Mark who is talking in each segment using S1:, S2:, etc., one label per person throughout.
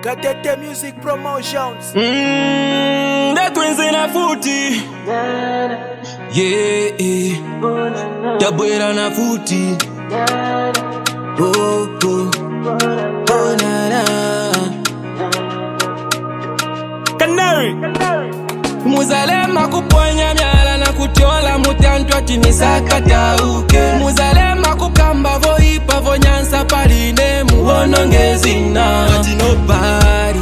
S1: Gatete Music Promotions.
S2: The twins in a footy. Yeah, the boy on a footy. Oh, oh, oh, na na. Canary. Muzalema kuponya myala na kutyola mutantwa timisakata uke. Muzalema kukamba voipa vonyansa paline muwono zina. But nobody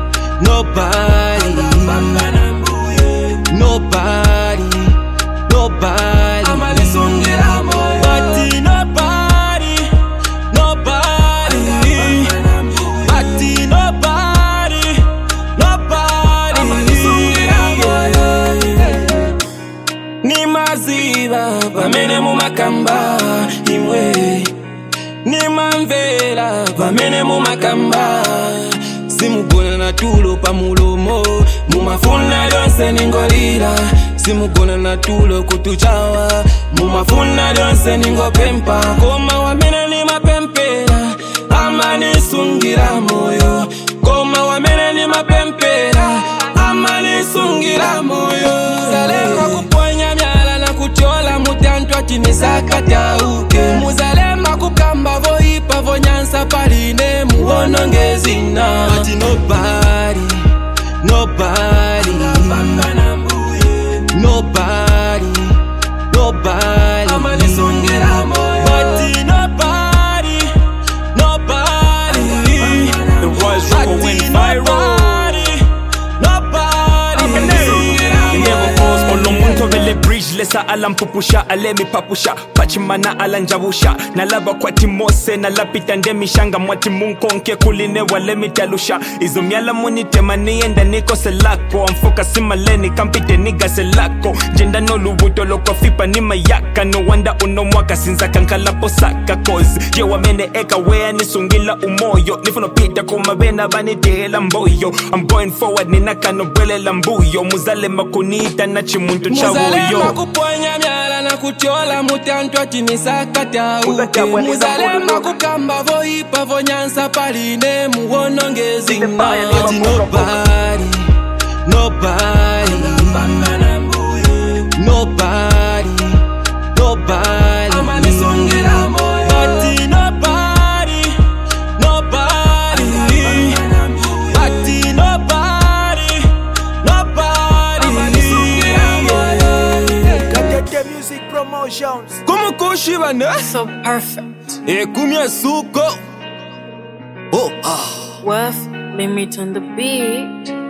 S2: amalisungira moyo. But nobody amalisungira moyo. Ni maziba pamene mumakamba imwe. Ni mamvera pamene mumakamba. Simugona na tulo pa mulomo. Mumafuna lyonse ningolira. Simugona na tulo kutuchawa. Mumafuna lyonse ningopempa. Koma wamene ni mapempera amanisungira moyo. Koma wamene ni mapempera amanisungira moyo. Muzalema kuponya myala na kutyola mutantwa timisakata uke. Muzalema kukamba voipa vonyansa paline muwono zina. But nobody amalisungira moyo. But nobody
S3: The was Rubber went viral. Never pause on lomuntu vele bridge lesa alampupusha alemi papusha pachimana alanjabusha nalaba kwati mose nalapita ndemishanga mwati munkonke kuline walemi talusha izo myala munitema nienda niko selako amfoka simaleni kampite niga selako jenda no lubuto loko fipa ni mayaka no wanda unomwaka sinza kankalapo saka cause ye wamene eka wea nisungila umoyo nifuno pita kumabena banitela mboyo I'm going forward ninaka nobele lambuyo muzale makunita na chimuntu chawoyo.
S2: Muzalema kuponya myala na kutyola mutantwa timisakata uke. Muzalema kukamba voipa vonyansa paline muwono zina. But nobody amalisungira moyo. But
S1: Gatete Music Promotions.
S2: kumukushi bane.
S4: So perfect.
S2: Kumya suko. Oh ah.
S4: Worth limit on the beat.